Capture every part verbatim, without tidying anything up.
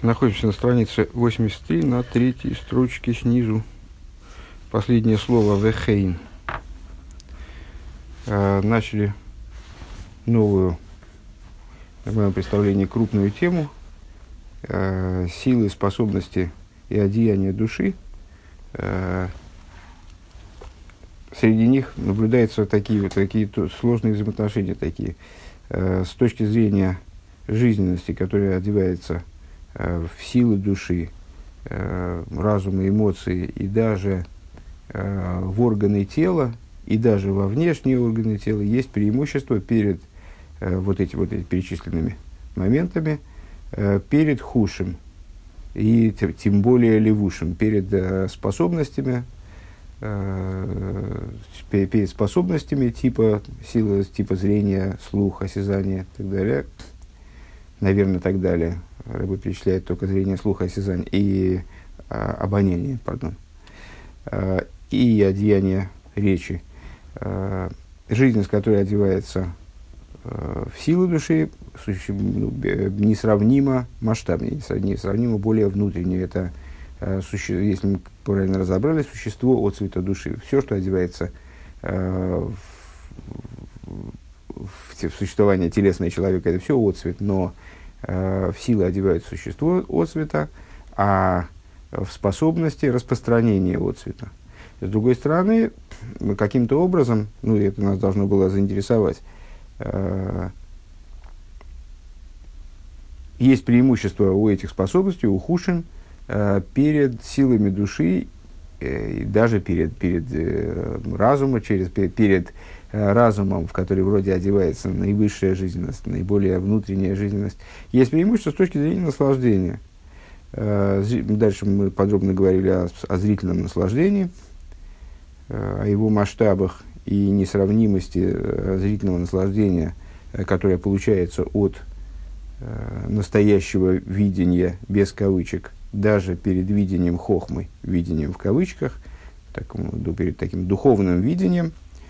Находимся на странице восемьдесят три, на третьей строчке снизу. Последнее слово «вехейн». Э, начали новую, в моем представлении, крупную тему э, силы, способности и одеяния души. Э, среди них наблюдаются такие, вот, такие сложные взаимоотношения, такие, э, с точки зрения жизненности, которая одевается в силы души, разума, эмоции и даже в органы тела, и даже во внешние органы тела есть преимущество перед вот, эти, вот этими перечисленными моментами, перед хушем и тем более левушем, перед способностями, перед способностями типа силы, типа зрения, слуха, осязания и так далее. Наверное, так далее. Рыба перечисляет только зрение, слух, осязание и а, обоняние, пардон, а, и одеяние речи. А, жизнь, с которой одевается а, в силу души, суще, ну, несравнимо масштабнее, несравнимо более внутреннее. Это, а, суще, если мы правильно разобрали, существо отцвета души. Все, что одевается а, в, в, в существование телесного человека, это все отцвет, но в силы одевают существо отцвета, а в способности распространения отцвета. С другой стороны, каким-то образом, ну, это нас должно было заинтересовать, э, есть преимущество у этих способностей, у хушин, э, перед силами души, э, и даже перед, перед э, разумом, через, перед, перед разумом, в который вроде одевается наивысшая жизненность, наиболее внутренняя жизненность, есть преимущество с точки зрения наслаждения. Дальше мы подробно говорили о, о зрительном наслаждении, о его масштабах и несравнимости зрительного наслаждения, которое получается от настоящего видения, без кавычек, даже перед видением хохмы, видением в кавычках, такому, перед таким духовным видением.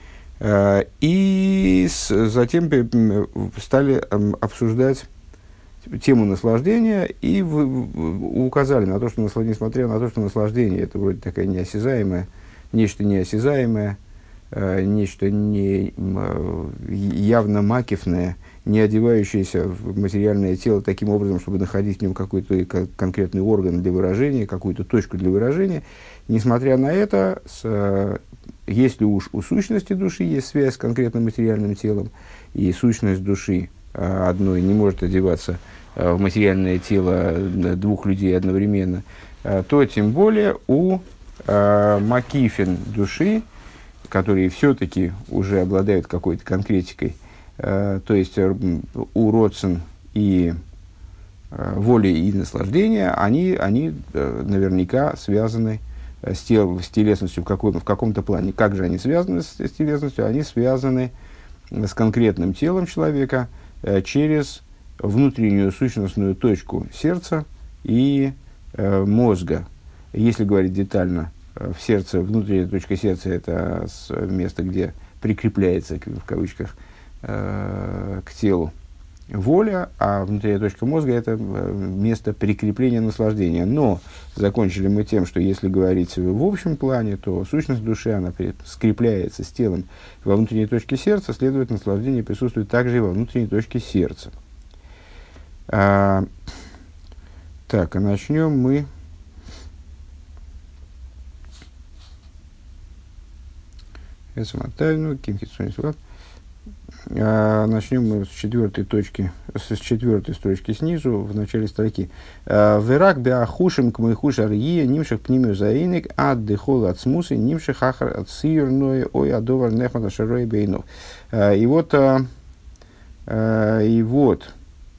И с, затем стали обсуждать тему наслаждения и в, в, указали на то, что наслаждение, несмотря на то, что наслаждение это вроде такая неосязаемое, нечто неосязаемое, э, нечто не, э, явно макифное, не одевающееся в материальное тело таким образом, чтобы находить в нем какой-то конкретный орган для выражения, какую-то точку для выражения. Несмотря на это, с, если уж у сущности души есть связь с конкретным материальным телом, и сущность души а, одной не может одеваться а, в материальное тело двух людей одновременно, а, то тем более у а, макифин души, которые все-таки уже обладают какой-то конкретикой, а, то есть у родсен и а, воли и наслаждения, они, они а, наверняка связаны С, тел, с телесностью в, каком, в каком-то плане. Как же они связаны с, с телесностью? Они связаны с конкретным телом человека э, через внутреннюю сущностную точку сердца и э, мозга. Если говорить детально, э, в сердце, внутренняя точка сердца – это место, где прикрепляется, в кавычках, э, к телу воля, а внутренняя точка мозга – это место прикрепления наслаждения. Но закончили мы тем, что если говорить в общем плане, то сущность души, она скрепляется с телом во внутренней точке сердца, следовательно, наслаждение присутствует также и во внутренней точке сердца. А, так, а начнем мы... А, начнем мы с четвертой точки, с четвертой строчки снизу, в начале строки. Верак беахушим к моихуш арье нимших пнимю заиник ад дехол от смусы нимших ахар от сирной ой адовар нехмата шарой бейнов. И вот, и вот,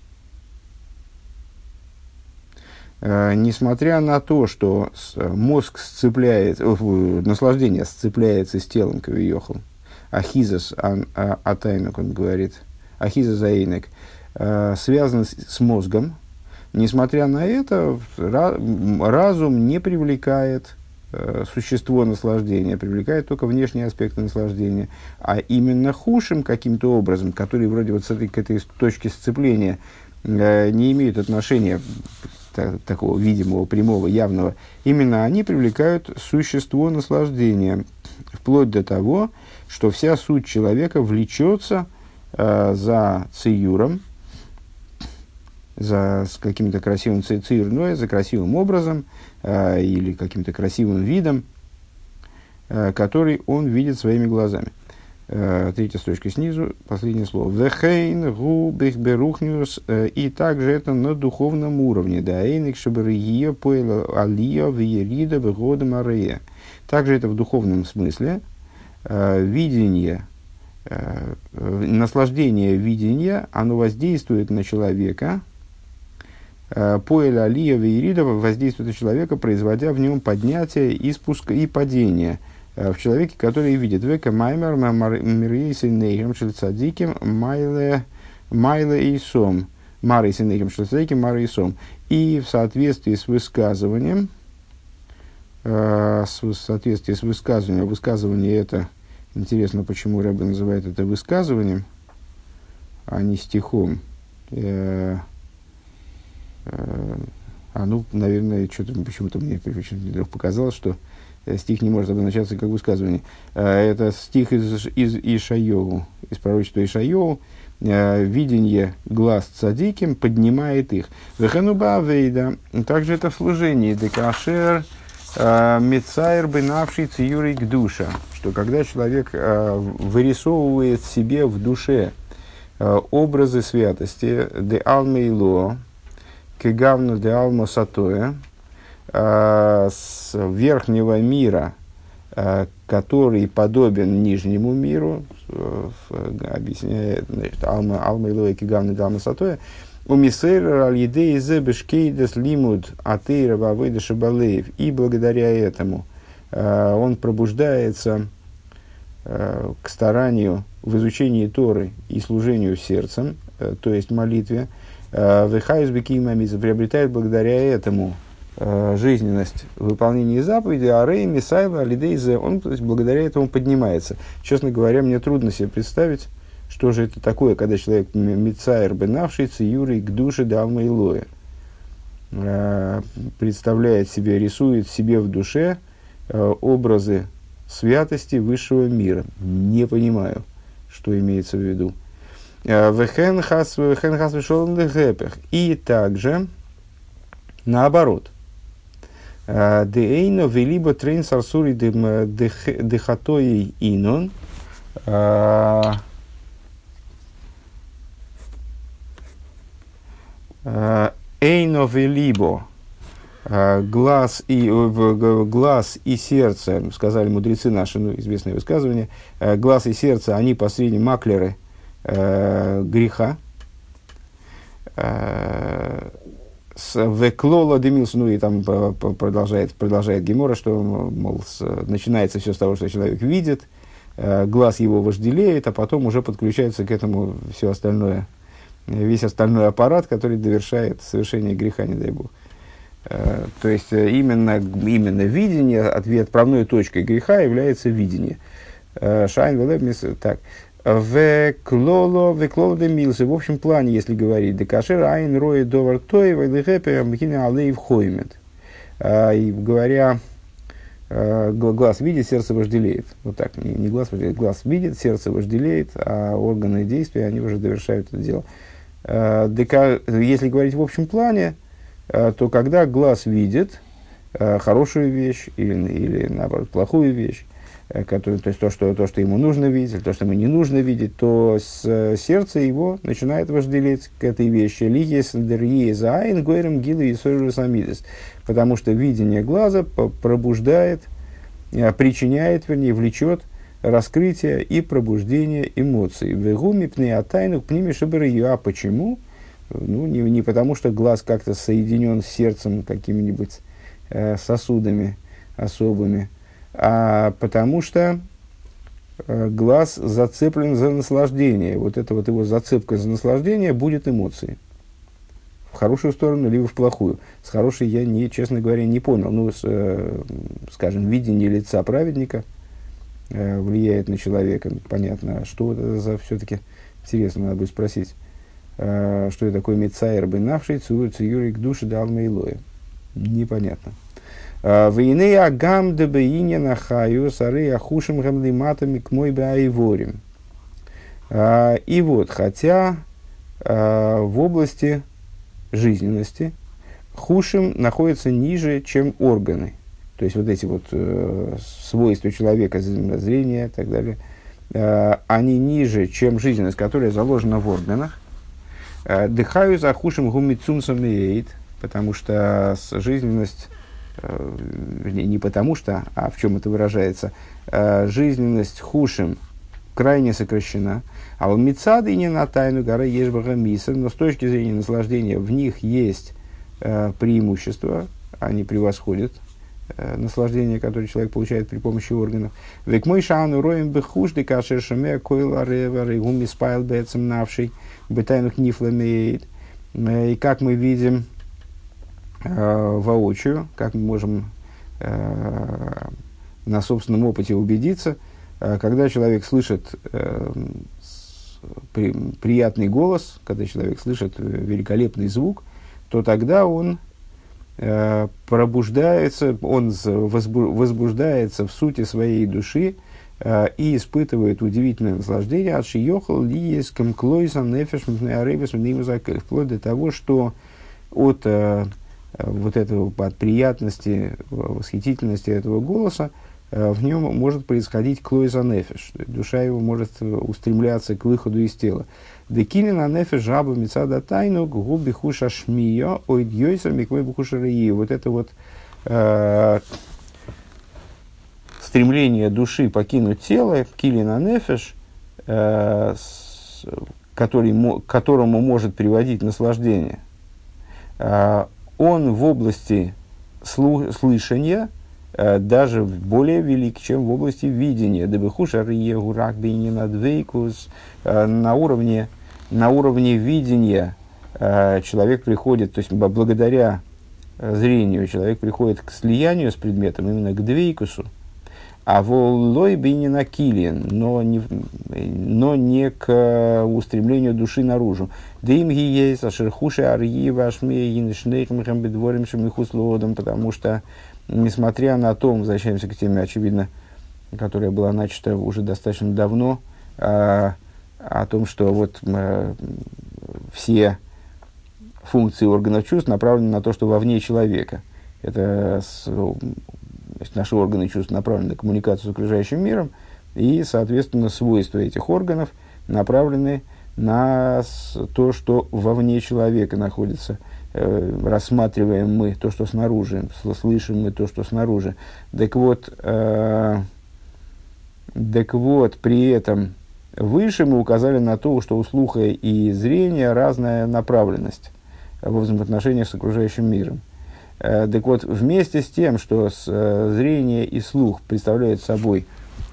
несмотря на то, что мозг сцепляется, наслаждение сцепляется с телом кавиохал, Ахизас атайнок, он говорит, Ахизас аинек, связан с мозгом. Несмотря на это, разум не привлекает существо наслаждения, привлекает только внешние аспекты наслаждения. А именно хушим каким-то образом, который вроде вот с этой, к этой точки сцепления э, не имеют отношения та, такого видимого, прямого, явного, именно они привлекают существо наслаждения, вплоть до того, что вся суть человека влечется э, за циюром, за с каким-то красивым ци, циюрной, за красивым образом э, или каким-то красивым видом, э, который он видит своими глазами. Э, третья строчка снизу, последнее слово. «Вехейн гу бихберухниус», и также это на духовном уровне. «Даэйник шабария поэла алия виерида бегода марея». Также это в духовном смысле. Э, видение, э, наслаждение видения, оно воздействует на человека, поэль алия виерида воздействует на человека, производя в нем поднятие и спуск и падение в человеке, который видит века маймер мирейсы нейхем шельцадиким майле майле и сом марейсы нейхем шельцадиким майле и сом. И в соответствии с высказыванием, в соответствии с высказыванием, высказывание это, интересно, почему Рэбе называет это высказыванием, а не стихом. А ну, наверное, что-то почему-то мне почему-то показалось, что стих не может обозначаться как высказывание. Это стих из, из Ишайову, из пророчества Ишайову. Видение глаз цадиким поднимает их. Вехенуба вейда. Также это в служении. Декашер мецайр бенавший циюрик душа. Что когда человек вырисовывает себе в душе образы святости, де алмейло, кегавну де алмо сатоя, с верхнего мира, который подобен нижнему миру, объясняет, алмейло и кегавну де алмо сатоя, у мисейра аль-едей зе бешкейдес лимуд атейра вавейда шабалеев, и благодаря этому он пробуждается к старанию в изучении Торы и служению сердцем, то есть молитве, вехайс бекимамиза, приобретает благодаря этому жизненность выполнения заповедей, а рей мисайла алидейзе, он, то есть, благодаря этому поднимается. Честно говоря, мне трудно себе представить, что же это такое, когда человек мицайр бенавший циюрий к душе далма и лоя, представляет себе, рисует себе в душе образы святости высшего мира. Не понимаю, что имеется в виду. И также наоборот. Деэйно велибо трейн сарсури дехатоей инон. Эйно велибо. Глаз и, глаз и сердце, сказали мудрецы наши, ну, известное высказывание, глаз и сердце, они последние маклеры э, греха. Веклола демилс, ну и там продолжает, продолжает Гемора, что, мол, с, начинается все с того, что человек видит, э, глаз его вожделеет, а потом уже подключается к этому все остальное, весь остальной аппарат, который довершает совершение греха, не дай бог. Uh, то есть именно, именно видение, отправной точкой греха является видение. Шайн uh, так. В клоло, в клоло де милсы. В общем плане, если говорить, декашер айн рои довар той вайлихепе мхина алейв хоймет. И говоря, uh, глаз видит, сердце вожделеет. Вот так, не, не глаз вожделеет, глаз видит, сердце вожделеет, а органы действия, они уже довершают это дело. Uh, дека, если говорить в общем плане, то когда глаз видит э, хорошую вещь или, или, наоборот, плохую вещь, э, которую, то есть то что, то, что ему нужно видеть, или то, что ему не нужно видеть, то с, э, сердце его начинает вожделеть к этой вещи. Потому что видение глаза пробуждает, э, причиняет, вернее, влечет раскрытие и пробуждение эмоций. А почему? Ну, не, не потому, что глаз как-то соединен с сердцем какими-нибудь э, сосудами особыми, а потому что э, глаз зацеплен за наслаждение. Вот эта вот его зацепка за наслаждение будет эмоцией. В хорошую сторону, либо в плохую. С хорошей я, не, честно говоря, не понял. Ну, с, э, скажем, видение лица праведника э, влияет на человека. Понятно, что это за все-таки, интересно, надо будет спросить Что это такое мицайр бенавший циюрий к душе далмейлоя? Непонятно. Вейны агам дебеине нахаю сары ахушим гамлиматами к мой баиворим. И вот, хотя в области жизненности хушим находится ниже, чем органы. То есть вот эти вот э, свойства человека, зрения и так далее, э, они ниже, чем жизненность, которая заложена в органах. Дыхаю за хушим гумицумсом и потому что жизненность, э, не потому что, а в чем это выражается, э, жизненность хушим крайне сокращена. А у мицады не на тайну гора ешбага мисер, но с точки зрения наслаждения в них есть э, преимущество, они превосходят наслаждение, которое человек получает при помощи органов. Век мой шану роем бехуш де кашер шаме койла ревер и гуми спайл бецем навший бетайнух нифламеет. И как мы видим э, воочию, как мы можем э, на собственном опыте убедиться, э, когда человек слышит э, с, при, приятный голос, когда человек слышит великолепный звук, то тогда он пробуждается, он возбуждается в сути своей души э, и испытывает удивительное наслаждение от шиёхал лиеском клойсом нефеш вплоть до того, что от э, вот этого, от приятности, восхитительности этого голоса э, в нем может происходить клойса нефеш, душа его может устремляться к выходу из тела. Декилина нефеш жаба мицада тайну губи хуша шмия ойдьёйса миквой бухуша рии. Вот это вот э, стремление души покинуть тело, килина нефеш, э, с, который, мо, к которому может приводить наслаждение, э, он в области слу, слышания э, даже более велик, чем в области видения. Дебехуша рие гурак бейнина двейкус. На уровне, на уровне видения э, человек приходит, то есть благодаря зрению человек приходит к слиянию с предметом, именно к двейкусу, а воллой бейнина килин, но не, но не к устремлению души наружу. Дым гиес ашерхуши арьи вашми иншнейхмхам бедворим шумихуслодом, потому что, несмотря на то, возвращаемся к теме, очевидно, которая была начата уже достаточно давно, э, о том, что вот э, все функции органов чувств направлены на то, что вовне человека. Это с, значит, наши органы чувств направлены на коммуникацию с окружающим миром, и, соответственно, свойства этих органов направлены на то, что вовне человека находится. Э, рассматриваем мы то, что снаружи, слышим мы то, что снаружи. Так вот, э, так вот при этом выше мы указали на то, что у слуха и зрения разная направленность в взаимоотношениях с окружающим миром. Э, так вот, вместе с тем, что с, э, зрение и слух представляют собой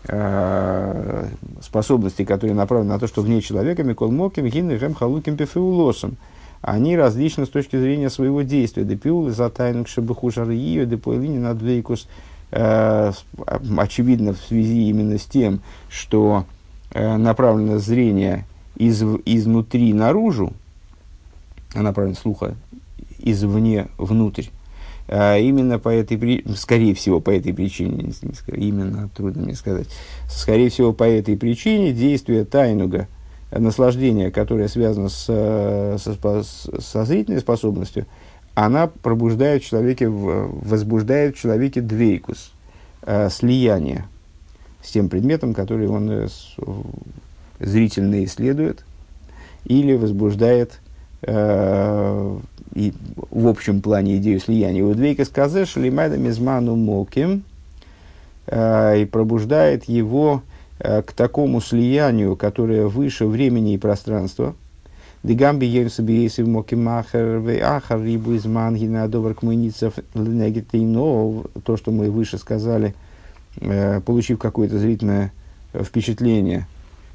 э, способности, которые направлены на то, что вне человека, микол моким, гинны, жем, халуким, пефеулосом, они различны с точки зрения своего действия. Депиулы за тайну кшебухушар ее, депоэлини надвейкус. Очевидно, в связи именно с тем, что э, направлено зрение из, изнутри наружу, а направлено слуха извне внутрь. Э, именно по этой причине, скорее всего, по этой причине, не, не скорее, именно трудно мне сказать, скорее всего, по этой причине действие тайнуга, наслаждение, которое связано с, со, со зрительной способностью, она пробуждает в человеке, возбуждает в человеке двейкус, э, слияние с тем предметом, который он э, с, зрительно исследует, или возбуждает э, и, в общем плане идею слияния. Вот двейкус казе шалимайда мизману молким, и пробуждает его э, к такому слиянию, которое выше времени и пространства. Дигамби ейнсаби ейсив мокимахер вей ахар рибу из мангина добрк муницев лнегетейно, то, что мы выше сказали, э, получив какое-то зрительное впечатление,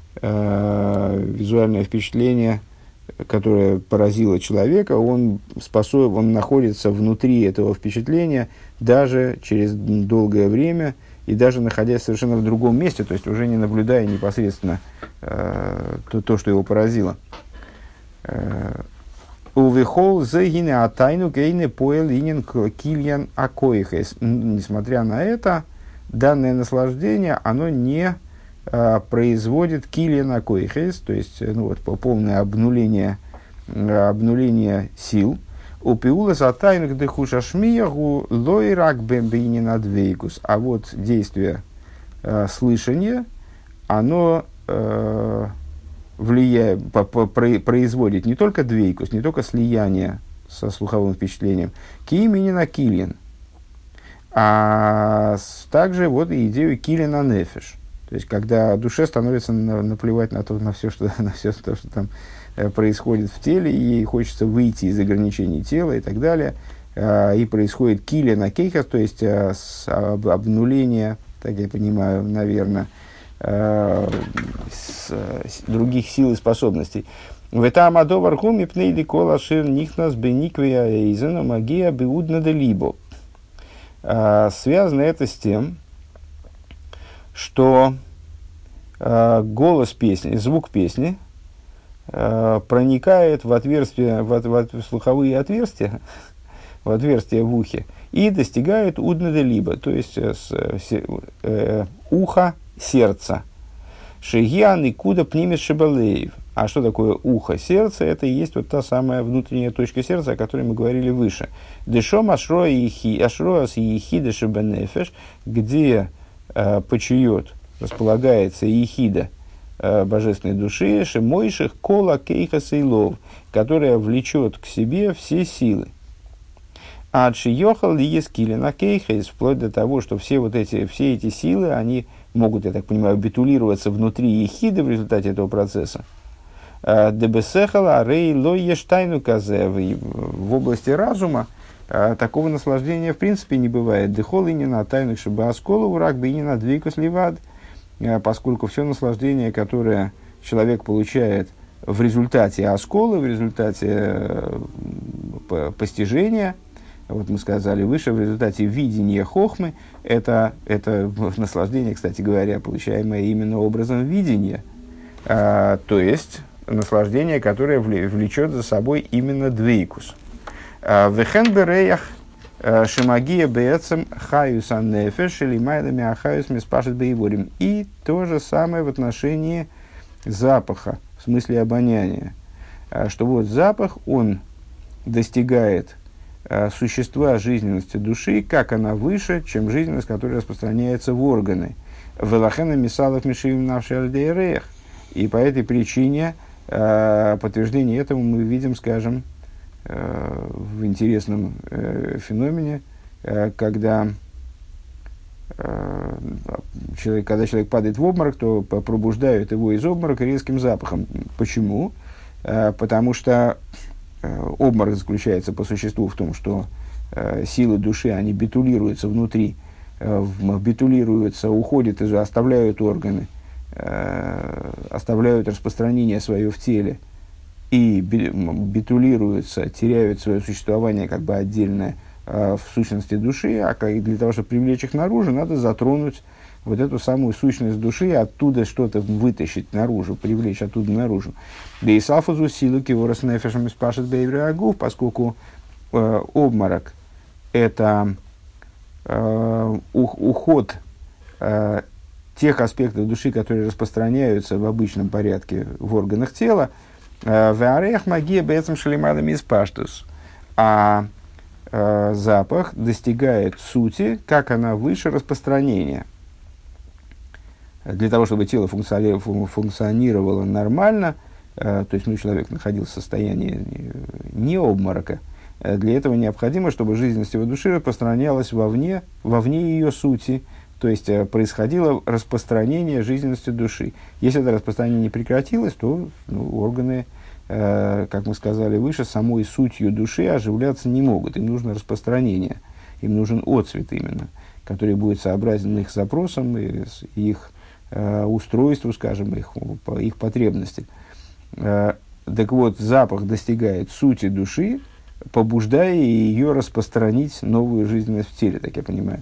э, визуальное впечатление, которое поразило человека, он способен, он находится внутри этого впечатления даже через долгое время и даже находясь совершенно в другом месте, то есть уже не наблюдая непосредственно э, то, то, что его поразило. Увихол зэгине атайну гейне поэл инин кильян акоихес. Несмотря на это, данное наслаждение, оно не а, производит кильян акоихес, то есть ну, вот, полное обнуление, обнуление сил. Упиулас атайну гдехуша шмиягу лойрак бэмбинин адвейкус. А вот действие а, слышания, оно а, влияет, по, по, производит не только двейкус, не только слияние со слуховым впечатлением, кииминина килин, а также вот идею килина нефеш. То есть, когда душе становится на, наплевать на, то, на, все, что, на все то, что там э, происходит в теле, и ей хочется выйти из ограничений тела и так далее, э, и происходит килина кейхас, то есть э, с, об, обнуление, так я понимаю, наверное, С, с других сил и способностей. В этом адовар хуми пнейди кола шир нихнас бениквия эйзена магия беудна де либо. Связано это с тем, что а, голос песни, звук песни а, проникает в отверстия, в, в, в слуховые отверстия, в отверстия в ухе, и достигает удна де либо, то есть с, с, э, ухо, сердце. Шигиан и куда пнимет шибалеев. А что такое ухо, сердце? Это и есть вот та самая внутренняя точка сердца, о которой мы говорили выше. Дешом ашроас и ехида шибанефеш, где э, почует, располагается ехида э, божественной души, шимойших кола кейха сейлов, которая влечет к себе все силы. А отшиехал ли ескилина кейхес, вплоть до того, что все вот эти, все эти силы, они могут, я так понимаю, битулироваться внутри ехиды в результате этого процесса. Дебесехала рей лой ештайну казе. В области разума такого наслаждения в принципе не бывает. Дехол и не на тайных шибаасколу враг бы и не на двейкус ливад, поскольку все наслаждение, которое человек получает в результате асколы, в результате постижения, вот мы сказали выше, в результате видения хохмы, это, это наслаждение, кстати говоря, получаемое именно образом видения, а, то есть наслаждение, которое влечет за собой именно двейкус. Вехен береях шимагия беэцем хаюс аннефеш или майлами ахаюс миспашет бейворим. И то же самое в отношении запаха, в смысле обоняния. Что вот запах, он достигает существа жизненности души, как она выше, чем жизненность, которая распространяется в органы. Велахена мисалов мишивим навши альдейреях. И по этой причине э, подтверждение этому мы видим, скажем, э, в интересном э, феномене, э, когда, э, человек, когда человек падает в обморок, то пробуждают его из обморока резким запахом. Почему? Э, потому что обморок заключается по существу в том, что э, силы души, они битулируются внутри, э, битулируются, уходят, и оставляют органы, э, оставляют распространение свое в теле и битулируются, теряют свое существование как бы отдельное э, в сущности души, а как, для того, чтобы привлечь их наружу, надо затронуть вот эту самую сущность души, оттуда что-то вытащить наружу, привлечь оттуда наружу. Да и сафазу силу киворос нефешем испашет бейвреагув, поскольку э, обморок – это э, уход э, тех аспектов души, которые распространяются в обычном порядке в органах тела, в ареях магия бецем шалимадами испаштус, а э, запах достигает сути, как она выше распространения. Для того, чтобы тело функционировало нормально, э, то есть ну, человек находился в состоянии не обморока, э, для этого необходимо, чтобы жизненность его души распространялась вовне, вовне ее сути, то есть э, происходило распространение жизненности души. Если это распространение не прекратилось, то ну, органы, э, как мы сказали выше, самой сутью души оживляться не могут. Им нужно распространение, им нужен отцвет именно, который будет сообразен их запросам и их устройству, скажем, их, их потребности. Так вот, запах достигает сути души, побуждая ее распространить новую жизненность в теле, так я понимаю.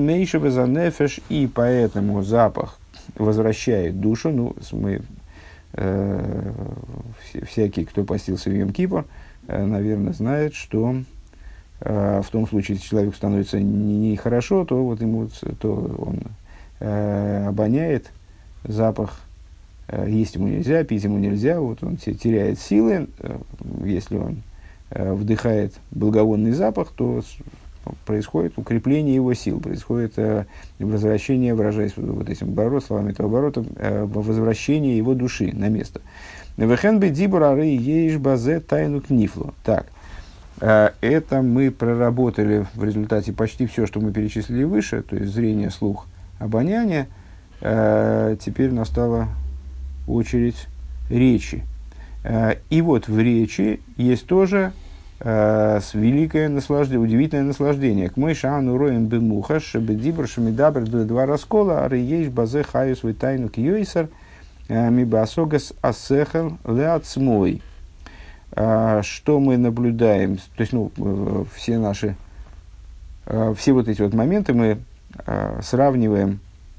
И поэтому запах возвращает душу. Ну, мы э, всякий, кто постился в Йом-Кипур, э, наверное, знает, что э, в том случае, если человеку становится нехорошо, не то, вот ему, то он э, обоняет запах, э, есть ему нельзя, пить ему нельзя, вот он теряет силы, э, если он э, вдыхает благовонный запах, то происходит укрепление его сил, происходит э, возвращение, выражаясь вот этим оборот, словами этого оборота, э, возвращение его души на место. Вехенбе дибурары ейш базе тайну книфло. Так, э, это мы проработали в результате почти все, что мы перечислили выше, то есть зрение, слух, обоняние. Э, теперь настала очередь речи. Э, и вот в речи есть тоже с великое наслаждение, удивительное наслаждение. К мой шаану роем бемуха, шебедибр, шемидабр, два раскола, ары ейш базе хаю свой тайну кьёйсар, мибасогас асехал леацмой. Что мы наблюдаем, то есть, ну, все наши, все вот эти вот моменты мы сравниваем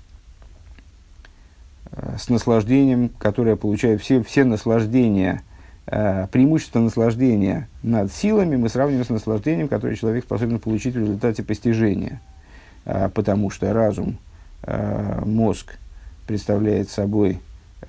с наслаждением, которое получает все, все наслаждения, преимущество наслаждения над силами мы сравниваем с наслаждением, которое человек способен получить в результате постижения. Потому что разум, мозг представляет собой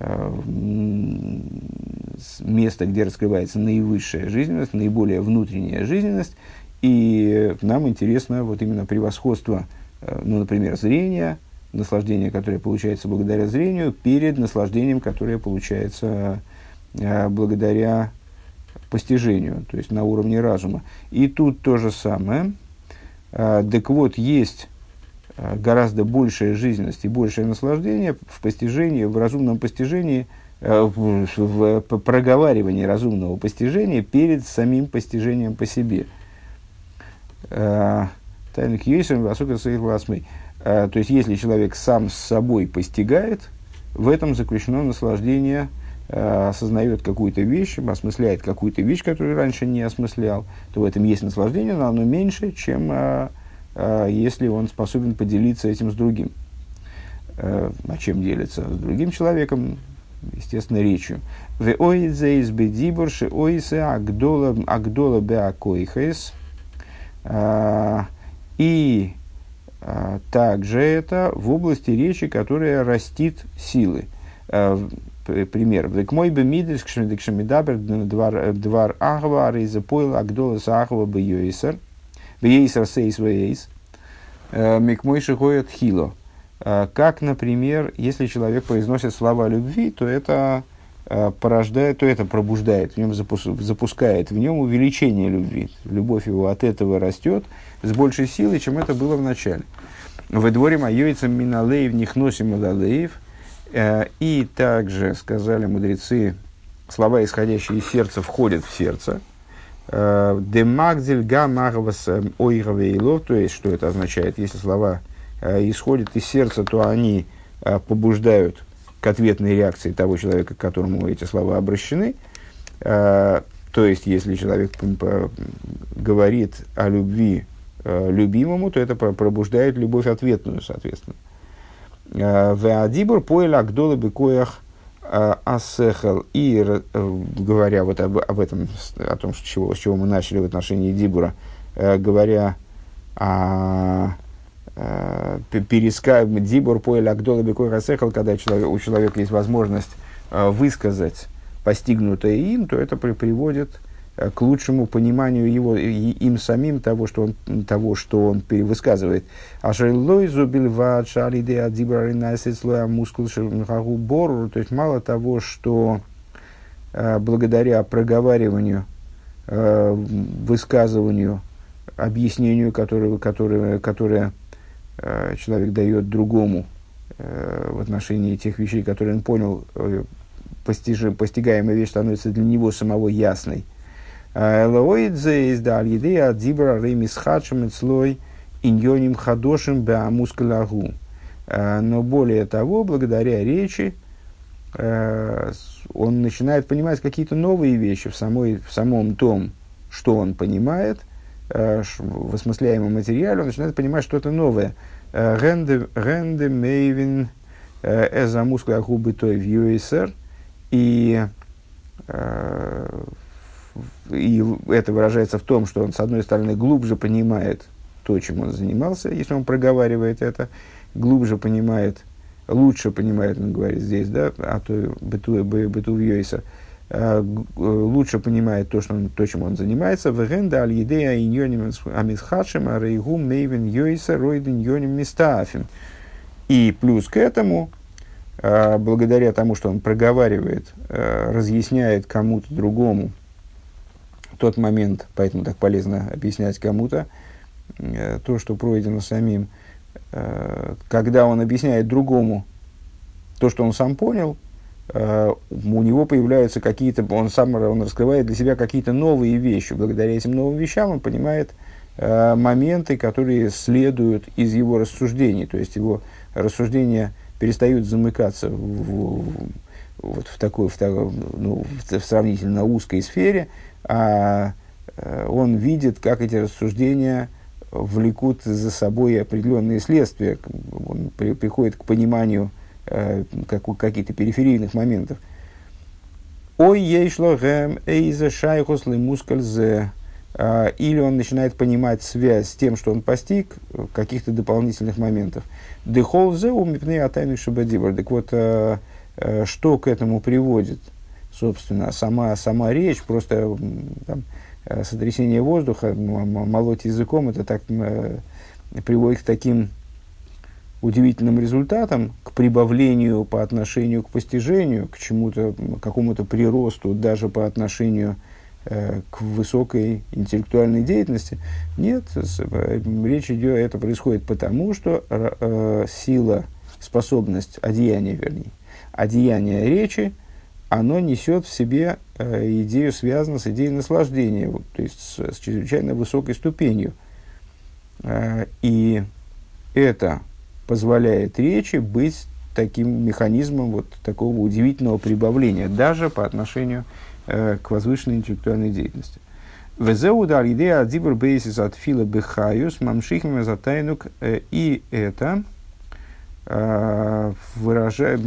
место, где раскрывается наивысшая жизненность, наиболее внутренняя жизненность. И нам интересно вот именно превосходство, ну, например, зрения, наслаждение, которое получается благодаря зрению, перед наслаждением, которое получается благодаря постижению, то есть на уровне разума. И тут то же самое. Так вот, есть гораздо большая жизненность и большее наслаждение в постижении, в разумном постижении, в, в проговаривании разумного постижения перед самим постижением по себе. Тайник Йейсер, высоко своих властей. То есть, если человек сам с собой постигает, в этом заключено наслаждение, осознает какую-то вещь, осмысляет какую-то вещь, которую раньше не осмыслял, то в этом есть наслаждение, но оно меньше, чем а, а, если он способен поделиться этим с другим. А, а чем делиться? С другим человеком, естественно, речью. И а, также это в области речи, которая растит силы. Пример. Век мой бы мидрис кшмидабер двар ахва ариза поил агдола сахва бы йойсер бейсер сейс вейс мик мой шихоет хило. Как, например, если человек произносит слова любви, то это порождает, то это пробуждает, в нем запускает в нем увеличение любви. Любовь его от этого растет с большей силой, чем это было в начале. В дворе майойцам миналеев нихносим адалеев. И также, сказали мудрецы, слова, исходящие из сердца, входят в сердце. Демагдзель гамарвас ойгавейлов, то есть, что это означает? Если слова исходят из сердца, то они побуждают к ответной реакции того человека, к которому эти слова обращены. То есть, если человек говорит о любви любимому, то это пробуждает любовь ответную, соответственно. Веадибур поэль агдола бекоях асехал. И говоря вот об, об этом, о том, с чего, с чего мы начали в отношении дибура, говоря о пересказ дибур поэль агдола бекоях асехал, когда человек, у человека есть возможность высказать постигнутое им, то это при, приводит к лучшему пониманию его, им самим того, что он, того, что он высказывает. То есть мало того, что э, благодаря проговариванию, э, высказыванию, объяснению, которое, которое, которое э, человек дает другому э, в отношении тех вещей, которые он понял, э, постижи, постигаемая вещь становится для него самого ясной. Но более того, благодаря речи он начинает понимать какие-то новые вещи в, самой, в самом том, что он понимает, в осмысляемом материале, он начинает понимать что-то новое. Ренде мейвин эза мускулаху бытой вьюисер. И, э, и это выражается в том, что он, с одной стороны, глубже понимает то, чем он занимался, если он проговаривает это, глубже понимает, лучше понимает, он говорит здесь, да, а то быту, быту в Йойса, лучше понимает то, что он, то, чем он занимается. Вегенда аль едея иньоним амисхашем арейгум мейвен Йойса ройден йоним мистаафим. И плюс к этому, благодаря тому, что он проговаривает, разъясняет кому-то другому тот момент, поэтому так полезно объяснять кому-то то, что пройдено самим, когда он объясняет другому то, что он сам понял, у него появляются какие-то, он сам он раскрывает для себя какие-то новые вещи. Благодаря этим новым вещам он понимает моменты, которые следуют из его рассуждений, то есть его рассуждения перестают замыкаться в, в, вот в такой, в, ну, в сравнительно узкой сфере, а он видит, как эти рассуждения влекут за собой определенные следствия. Он при, приходит к пониманию э, как, каких-то периферийных моментов. Ой, ейшло гэм эйзе шайхос лемускальзе. Или он начинает понимать связь с тем, что он постиг, каких-то дополнительных моментов. Дехолзе умипней атайну шабадибр. Так вот, э, э, что к этому приводит? Собственно, сама, сама речь, просто там, сотрясение воздуха, молоть языком, это так, э, приводит к таким удивительным результатам, к прибавлению по отношению к постижению, к чему-то, к какому-то приросту даже по отношению э, к высокой интеллектуальной деятельности. Нет, с, э, речь идет, это происходит потому, что э, сила, способность одеяния, вернее, одеяние речи, оно несет в себе э, идею, связанную с идеей наслаждения, вот, то есть с, с чрезвычайно высокой ступенью. Э, и это позволяет речи быть таким механизмом вот, такого удивительного прибавления, даже по отношению э, к возвышенной интеллектуальной деятельности. Везеудар идея адибр бейсис от фила бехаюс мамшихим затайнук. И это э, выражает...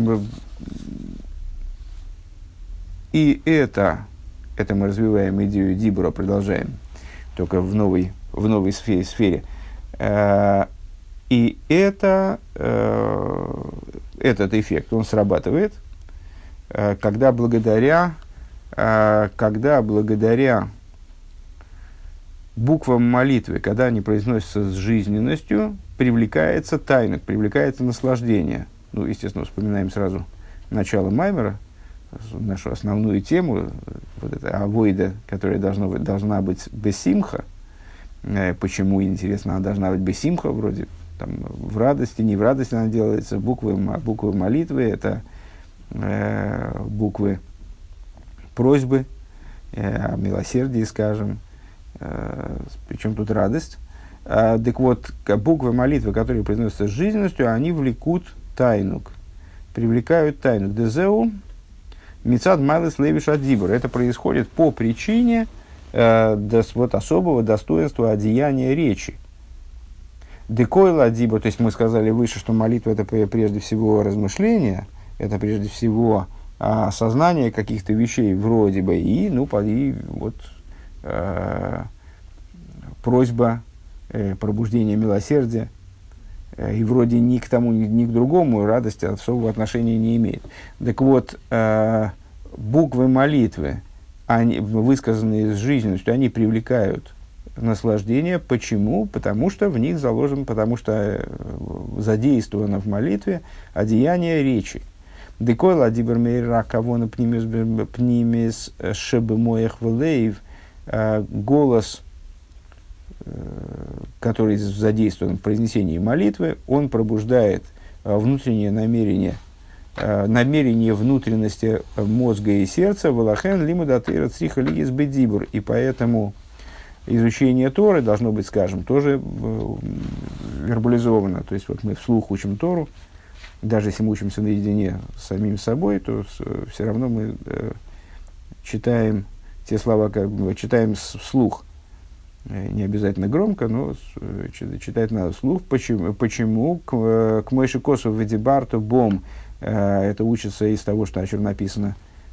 И это, это мы развиваем идею Дибура, продолжаем, только в новой, в новой сфере. сфере. Э, и это, э, этот эффект, он срабатывает, э, когда благодаря, э, когда благодаря буквам молитвы, когда они произносятся с жизненностью, привлекается тайна, привлекается наслаждение. Ну, естественно, вспоминаем сразу начало Маймера, нашу основную тему, вот эта авойда, которая должна быть, должна быть бесимха. Э, почему, интересно, она должна быть бесимха, вроде там, в радости, не в радости она делается. Буквы, буквы молитвы – это э, буквы просьбы, э, о милосердии, скажем. Э, причем тут радость. Э, так вот, буквы молитвы, которые произносятся с жизненностью, они влекут тайнук, привлекают тайнук. Дезеу Мицад Майлес Левиш Адибур. Это происходит по причине э, дос, вот, особого достоинства одеяния речи. Декойла Адибур, то есть мы сказали выше, что молитва это прежде всего размышление, это прежде всего э, осознание каких-то вещей вроде бы, и, ну, и вот э, просьба, э, пробуждение милосердия, э, и вроде ни к тому, ни, ни к другому радости особого отношения не имеет. Так вот, э, буквы молитвы, они, высказанные с жизненностью, они привлекают наслаждение. Почему? Потому что в них заложено, потому что э, задействовано в молитве одеяние речи. Декойла дибермейра кавона пнимис шебемоях велеев, голос, который задействован в произнесении молитвы, он пробуждает внутреннее намерение, намерение внутренности мозга и сердца, валахен лимудатыра цриха лигис бедибур, и поэтому изучение Торы должно быть, скажем, тоже вербализовано. То есть вот мы вслух учим Тору, даже если мы учимся наедине с самим собой, то все равно мы э, читаем те слова, как бы, читаем вслух. Не обязательно громко, но читать надо вслух. Почему? Почему? К, к Мойше Косу Ведибарту Бом. Э, это учится из того, что о чем написано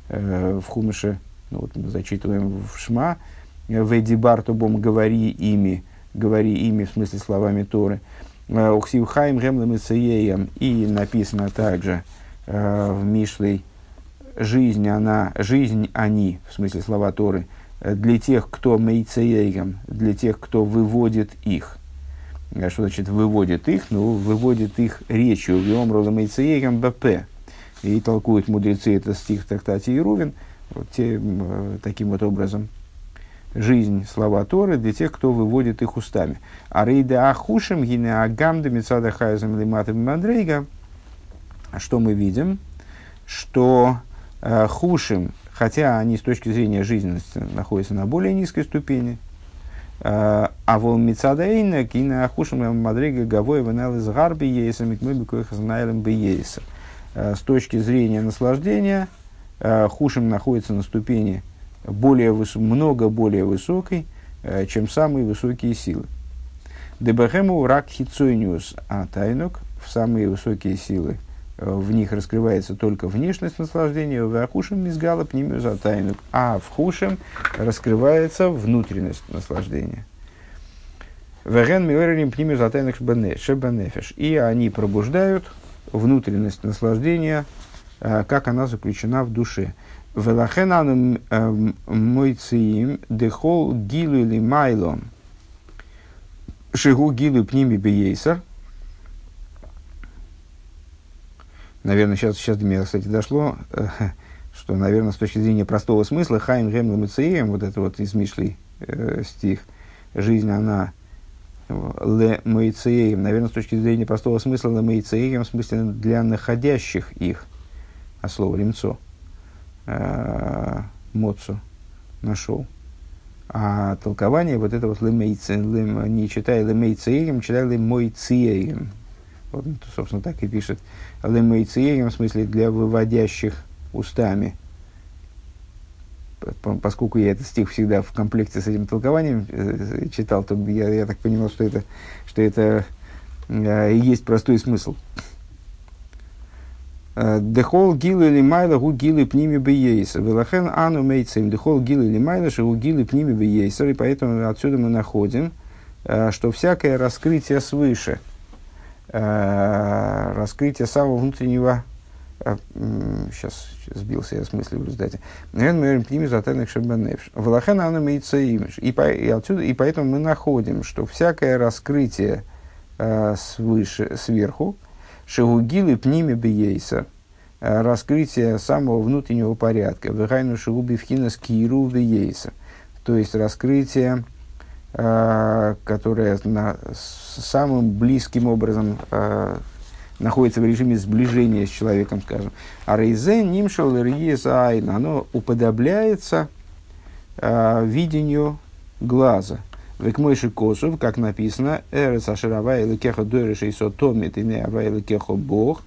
в Хумыше, ну, вот мы зачитываем в Шма, «Ведибар тобом говори ими», говори ими, в смысле словами Торы, «Охсив хайм гемлем и цееем», и написано также в Мишлей, «Жизнь она, жизнь они», в смысле слова Торы, для тех, кто мейцеегам, для тех, кто выводит их. Что значит выводит их? Ну, выводит их речью. Виомрала мейцеегам бп. И толкуют мудрецы это стих в трактате Ирувин. Вот те, таким вот образом. Жизнь, слова Торы для тех, кто выводит их устами. А рейда ахушим гине агамда мецада хайзам лиматам мадрейга. Что мы видим? Что э, хушим, хотя они с точки зрения жизненности находятся на более низкой ступени, а вол мицадейна кина ахушим мадрейга гавой венал из гарби ейса микмы бекоих знаэлем бейеса. С точки зрения наслаждения, хушим находится на ступени более выс- много более высокой, чем самые высокие силы. Дебахему рак хицойниус а тайнук, в самые высокие силы, в них раскрывается только внешность наслаждения, в ахушим мизгала пнимиус а тайнук, а в хушим раскрывается внутренность наслаждения. Веген миорим пнимиус а тайнук шебанефеш, и они пробуждают внутренность наслаждения, как она заключена в душе. Велахенану мойциим дехол гилу или майлом шигу гилу пними бейсер. Наверное, сейчас, сейчас до меня, кстати, дошло, что, наверное, с точки зрения простого смысла, хайм гем лемецеем, вот это вот из Мишлей э, стих, жизнь, она ле мейцеем, наверное, с точки зрения простого смысла, ле мейцеем, в смысле для находящих их, а слово ремцо, э, моцу, нашел. А толкование вот это вот ле мейцеем, не читая ле мейцеем, читая ле мойцеем. Вот, собственно, так и пишет. Ле мейцеем, в смысле для выводящих устами. Поскольку я этот стих всегда в комплекте с этим толкованием э, читал, то я, я так понимал, что это, что это э, и есть простой смысл. Дехол гилы или майла гу гилы пними бейейса. Велахен ану мейцем. Дехол гилы или майла шигу гилы пними бейейса. И поэтому отсюда мы находим, э, что всякое раскрытие свыше, э, раскрытие самого внутреннего. Сейчас сбился я с мысли в результате. И, по, и, отсюда, и поэтому мы находим, что всякое раскрытие э, свыше, сверху, шигугилы пними бейса, э, раскрытие самого внутреннего порядка, вегайну шигуби вхина скиру бейса, то есть раскрытие, э, которое на, самым близким образом э, находится в режиме сближения с человеком, скажем. А рейзе нимшал айн, оно уподобляется э, видению глаза. Векмойши косов, как написано, эрес ашеравай лекеха дойрешей сотомит и не авай лекехо бог.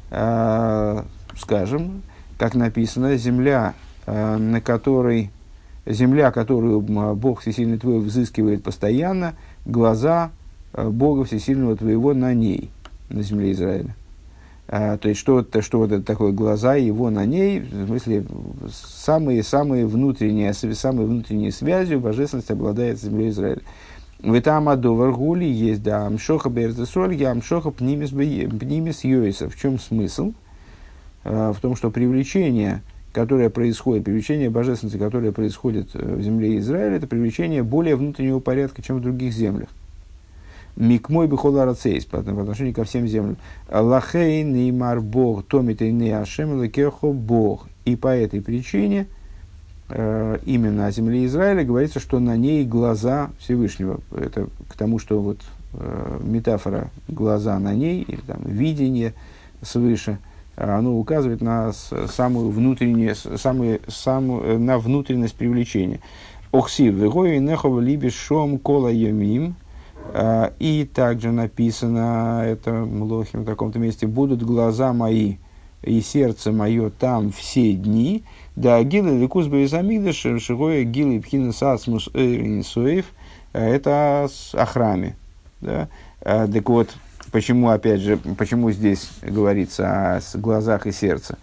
Скажем, как написано, земля, э, на которой, земля, которую Бог Всесильный твой взыскивает постоянно, глаза э, Бога Всесильного твоего на ней. На земле Израиля. А, то есть, что, то, что вот это такое глаза его на ней, в смысле, самые-самые внутренние, самые внутренние связью божественность обладает с землей Израиля. В этом адовар гули есть, да, амшоха берзесоль, я амшоха пнимис йойса. В чем смысл? А, в том, что привлечение, которое происходит, привлечение божественности, которое происходит в земле Израиля, это привлечение более внутреннего порядка, чем в других землях. Микмой бихола рацейс, по отношению ко всем землям. Лахей неймар бог, томит и не ашем лекехо бог. И по этой причине э, именно о земле Израиля говорится, что на ней глаза Всевышнего. Это к тому, что вот э, метафора глаза на ней, или там видение свыше, оно указывает на самую внутреннюю, самую, самую, на внутренность привлечения. Охсив вегой нехов либиш шом кола йомим. И также написано, это Млохим в таком-то месте, будут глаза мои и сердце мое там все дни. Да, гилы ликус бейзамигдаш, шигоя гилы пхина сацмус эйринсуэйв, это о храме. Да? Так вот, почему, опять же, почему здесь говорится о глазах и сердце?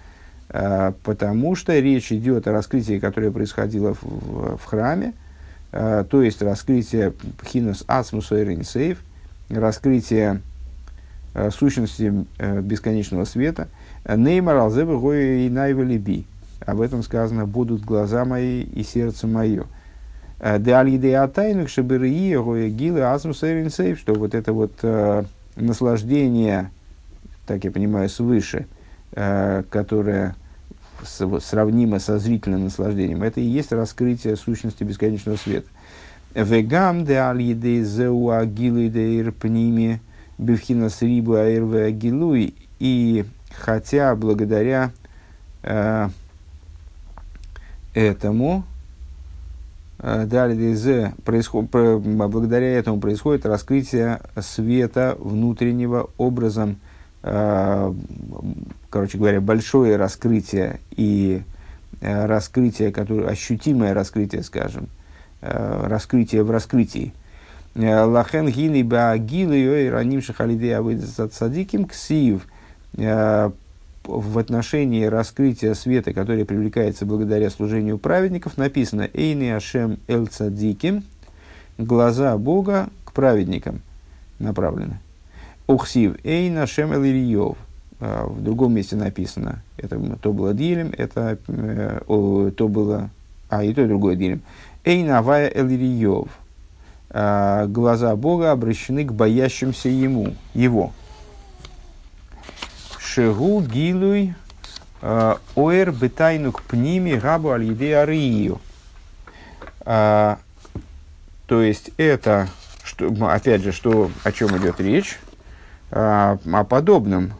потому что речь идет о раскрытии, которое происходило в, в, в храме, то есть раскрытие пхинос ацмус ойрин сейф, раскрытие сущности бесконечного света. Неймар алзебы гой и найвелиби. Об этом сказано: будут глаза мои и сердце мое. Де алидея тайнук шеберии гой гилы ацмус ойрин сейф, что вот это вот наслаждение, так я понимаю, свыше, которое сравнимо со зрительным наслаждением, это и есть раскрытие сущности бесконечного света. Вегам де алидея зеу агилы де ирпними бифхинас рибу аэрве агилуй. И хотя благодаря э, этому э, происход, про, благодаря этому происходит раскрытие света внутреннего образом, э, короче говоря, большое раскрытие и э, раскрытие, которое, ощутимое раскрытие, скажем, э, раскрытие в раскрытии. Лахен гили баагилы раним шахалидей авыдзат садиким ксив. В отношении раскрытия света, которое привлекается благодаря служению праведников, написано «Эйни Ашем эль цадиким», глаза Бога к праведникам направлены. «Ухсив Эйн Ашем эль Ильев». В другом месте написано, это то было дилем, это о, то было, а и то и другое дилем. «Эйн Авая эль Ильев». Глаза Бога обращены к боящимся ему, его. Шегу гилуй оэр бетайнук пними габу аль-еде арию. То есть это, что, опять же, что, о чем идет речь, о подобном.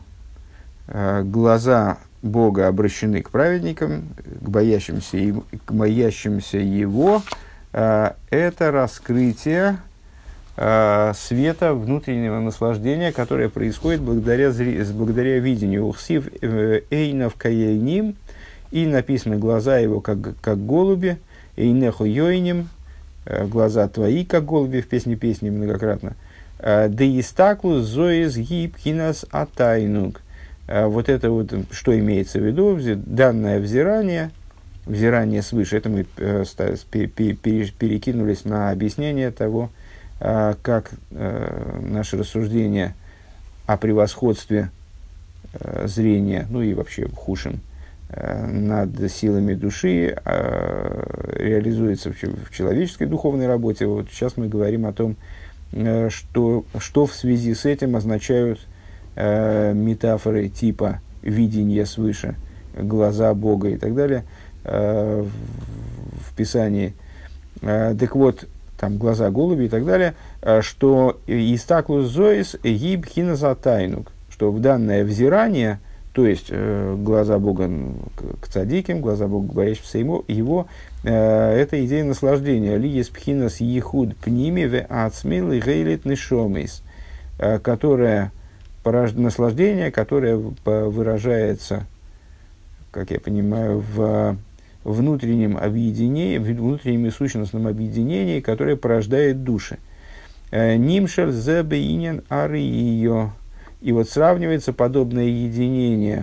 Глаза Бога обращены к праведникам, к боящимся, к боящимся его. Это раскрытие э, света внутреннего наслаждения, которое происходит благодаря, зри, благодаря видению. Ухсив эйнов каейним, и написано глаза его как, как голуби, эйнеху йойним, глаза твои как голуби, в песне песни многократно. Де истаклу зоис гибкинас атайнук. Вот это вот, что имеется в виду, данное взирание, взирание свыше, это мы э, перекинулись на объяснение того, э, как э, наше рассуждение о превосходстве э, зрения, ну и вообще худшем, э, над силами души э, реализуется в, в человеческой духовной работе. Вот сейчас мы говорим о том, э, что, что в связи с этим означают э, метафоры типа видения свыше, глаза Бога и так далее в Писании. Так вот, там глаза голуби и так далее, что истаклус зоис гиб хиназатайнук, что в данное взирание, то есть глаза Бога к цадиким, глаза Бога к боящимся ему, его, это идея наслаждения. Ли ес пхинас ехуд пними ве ацмил и гейлит нишомис, которое наслаждение, которое выражается, как я понимаю, в внутреннем объединении, внутреннем и сущностном объединении, которое порождает души. Нимшер зебеинен арио. И вот сравнивается подобное единение,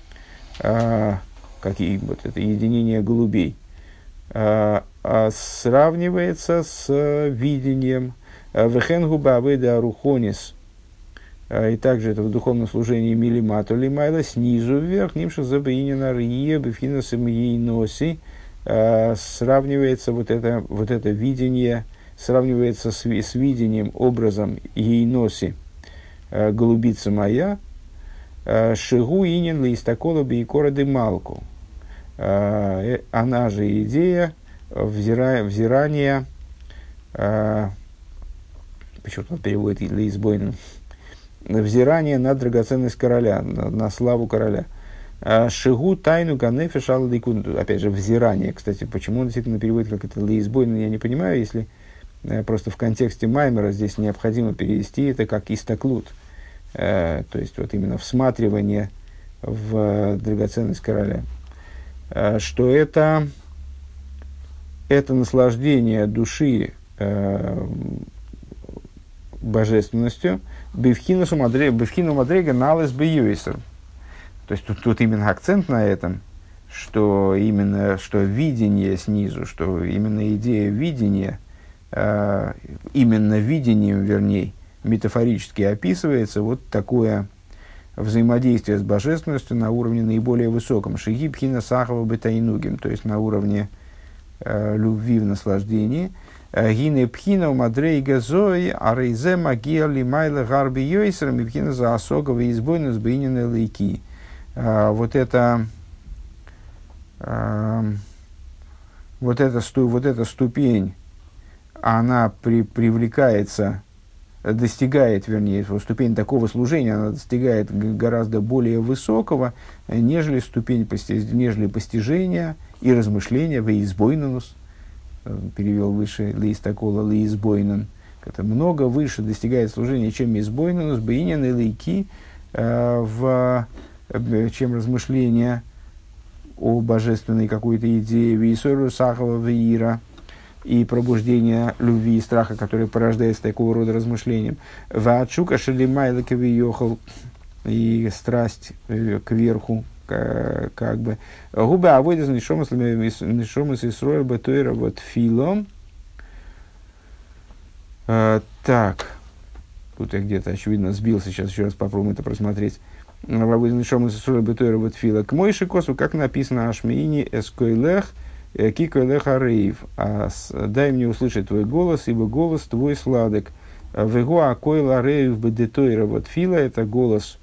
а, как и вот это единение голубей, а, а сравнивается с видением вехенгу баведа рухонис. И также это в духовном служении милимату лимайла, снизу вверх, нимша забаинина рие, бифинасом ей носи, сравнивается вот это, вот это видение, сравнивается с, с видением, образом ей носи, голубица моя, шигу инин листакола бейкора де малку. Она же идея взира, взирания, почему-то он переводит лейсбойным, взирание на драгоценность короля, на, на славу короля. Шигу тайну ганефеш алликун. Опять же, взирание. Кстати, почему он действительно переводит как это лейсбойно, я не понимаю, если просто в контексте Маймера здесь необходимо перевести это как истаклут. То есть, вот именно всматривание в драгоценность короля. Что это, это наслаждение души божественностью, бифхину мадрега налес бьюисер. То есть тут, тут именно акцент на этом, что именно что видение снизу, что именно идея видения, э, именно видением, вернее, метафорически описывается вот такое взаимодействие с божественностью на уровне наиболее высоком. Шиги пхина сахава бетайнугим, то есть на уровне э, любви в наслаждении. Гине пхина у мадрейга зои, арейзе магия лимайла гарби йойсерам и пхина за осогова избойнус бейнины лейки. Вот это э, вот эта, вот эта ступень, она при, привлекается, достигает, вернее, ступень такого служения, она достигает гораздо более высокого, нежели ступень, нежели постижения и размышления в избойнус. Перевел выше лейстакола лейзбойнен. Это много выше достигает служения, чем избойнус, бейнен и лейки, в чем размышления о божественной какой-то идее, вейсору сахава веира, и пробуждение любви и страха, которое порождается такого рода размышлением. Ваачука шелимайла кавиохал, и страсть кверху, как бы. Губы авойдес нишомас исроэль бетойра вот филом. Так, тут я где-то, очевидно, сбился, сейчас еще раз попробуем это просмотреть. Авойдес нишомас исроэль бетойра вот фила. К мойши косу, как написано, ашмиини эскойлех, кикойлех арейв. Дай мне услышать твой голос, ибо голос твой сладок. Вего акойл арейв бедетойра вот фила, это голос,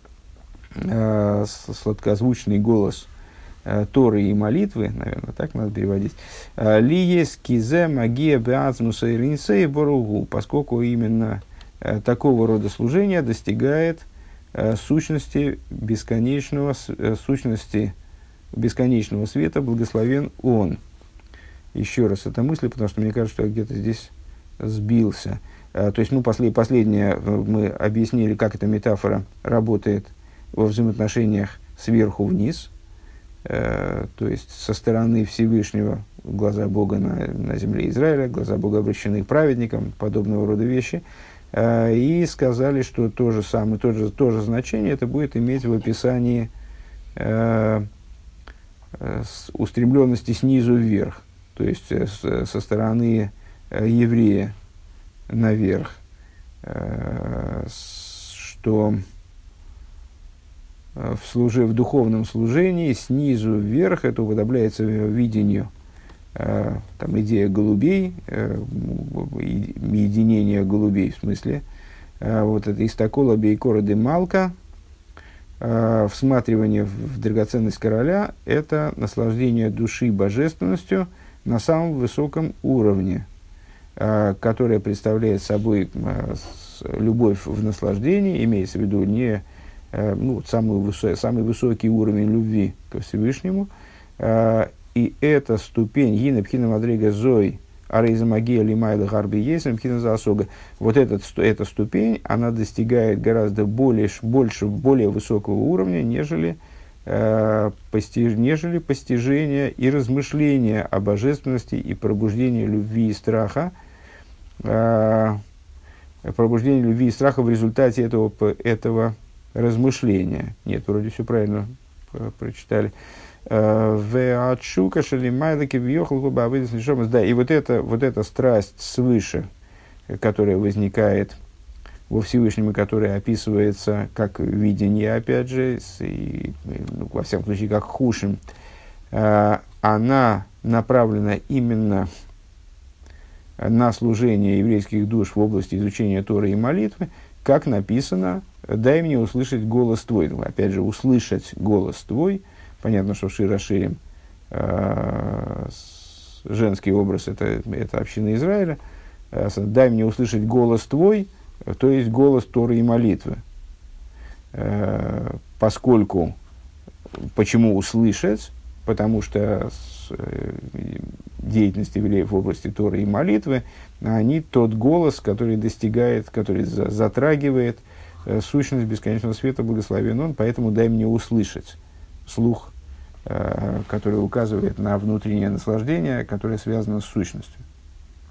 сладкозвучный голос э, Торы и молитвы, наверное, так надо переводить. Ли есть кизе магия беазмуса и ринсей боругу, поскольку именно э, такого рода служение достигает э, сущности бесконечного, э, сущности бесконечного света, благословен Он. Еще раз эта мысль, потому что мне кажется, что я где-то здесь сбился. Э, то есть, ну, после, последнее мы объяснили, как эта метафора работает во взаимоотношениях сверху вниз, э, то есть со стороны Всевышнего, глаза Бога на, на земле Израиля, глаза Бога обращены к праведникам, подобного рода вещи, э, и сказали, что то же самое, то же, то же значение это будет иметь в описании э, э, устремленности снизу вверх, то есть э, с, со стороны э, еврея наверх, э, что в, служи, в духовном служении снизу вверх это уподобляется видению, э, там идея голубей, э, единение голубей в смысле, э, вот это истакола бейкора де малка, э, всматривание в, в драгоценность короля, это наслаждение души божественностью на самом высоком уровне, э, которое представляет собой э, любовь в наслаждении, имеется в виду не ну, самый, высо, самый высокий уровень любви ко Всевышнему. Uh, и эта ступень, гина пхина мадрига зой, арейза магия лимайла гарби есим пхина заосога, вот этот, эта ступень, она достигает гораздо более, больше, более высокого уровня, нежели, uh, постиж, нежели постижение и размышление о божественности и пробуждение любви и страха, uh, пробуждение любви и страха в результате этого, этого размышления. Нет, вроде все правильно э, прочитали. Да, и вот эта, вот эта страсть свыше, которая возникает во Всевышнем, и которая описывается как видение, опять же, и, ну, во всяком случае, как хушим, э, она направлена именно на служение еврейских душ в области изучения Торы и молитвы, как написано: «Дай мне услышать голос твой». Опять же, услышать голос твой. Понятно, что Шир ха-Ширим, э, женский образ, это, это община Израиля. Э, «Дай мне услышать голос твой», то есть голос Торы и молитвы. Э, поскольку, почему услышать? Потому что с, э, деятельность евреев в области Торы и молитвы, они тот голос, который достигает, который за, затрагивает э, сущность бесконечного света, благословен Он, поэтому дай мне услышать слух, э, который указывает на внутреннее наслаждение, которое связано с сущностью.